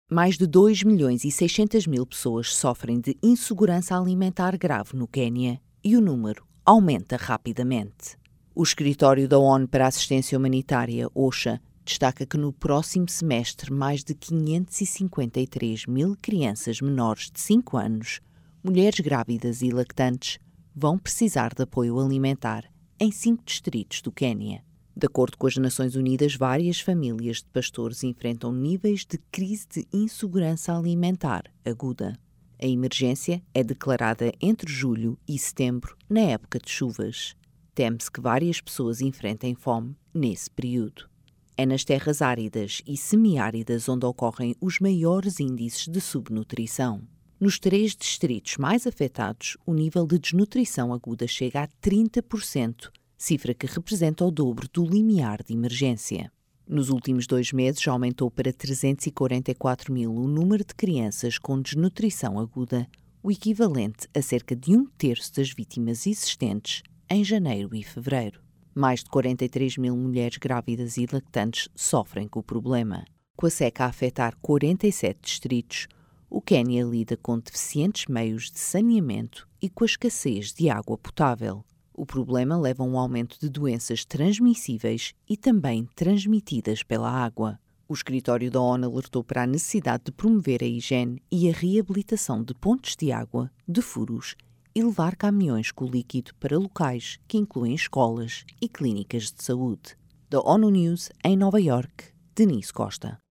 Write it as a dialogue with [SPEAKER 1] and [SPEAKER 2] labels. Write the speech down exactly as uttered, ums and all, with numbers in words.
[SPEAKER 1] Mais de dois milhões e seiscentas mil pessoas sofrem de insegurança alimentar grave no Quênia e o número aumenta rapidamente. O Escritório da ONU para a Assistência Humanitária, OCHA, destaca que no próximo semestre mais de quinhentas e cinquenta e três mil crianças menores de cinco anos, mulheres grávidas e lactantes, vão precisar de apoio alimentar em cinco distritos do Quênia. De acordo com as Nações Unidas, várias famílias de pastores enfrentam níveis de crise de insegurança alimentar aguda. A emergência é declarada entre julho e setembro, na época de chuvas. Teme-se que várias pessoas enfrentem fome nesse período. É nas terras áridas e semiáridas onde ocorrem os maiores índices de subnutrição. Nos três distritos mais afetados, o nível de desnutrição aguda chega a trinta por cento, cifra que representa o dobro do limiar de emergência. Nos últimos dois meses, aumentou para trezentos e quarenta e quatro mil o número de crianças com desnutrição aguda, o equivalente a cerca de um terço das vítimas existentes em janeiro e fevereiro. Mais de quarenta e três mil mulheres grávidas e lactantes sofrem com o problema. Com a seca a afetar quarenta e sete distritos, o Quênia lida com deficientes meios de saneamento e com a escassez de água potável. O problema leva a um aumento de doenças transmissíveis e também transmitidas pela água. O Escritório da ONU alertou para a necessidade de promover a higiene e a reabilitação de pontes de água, de furos e levar caminhões com o líquido para locais que incluem escolas e clínicas de saúde. Da ONU News, em Nova Iorque, Denise Costa.